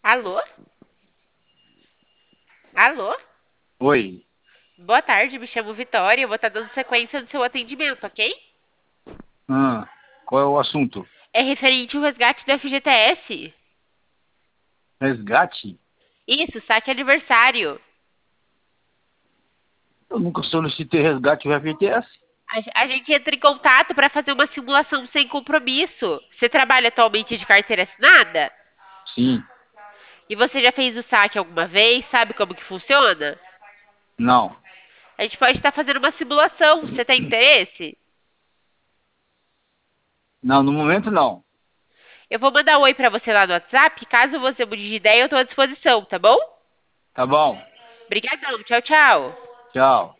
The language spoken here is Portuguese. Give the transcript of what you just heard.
Alô? Alô? Oi. Boa tarde, me chamo Vitória. Eu vou estar dando sequência no seu atendimento, ok? Qual é o assunto? É referente ao resgate do FGTS. Resgate? Isso, saque aniversário. Eu nunca solicitei resgate do FGTS. A gente entra em contato para fazer uma simulação sem compromisso. Você trabalha atualmente de carteira assinada? Sim. E você já fez o saque alguma vez? Sabe como que funciona? Não. A gente pode estar fazendo uma simulação. Você tem interesse? Não, no momento não. Eu vou mandar um oi para você lá no WhatsApp. Caso você mude de ideia, eu estou à disposição, tá bom? Tá bom. Obrigadão. Tchau, tchau. Tchau.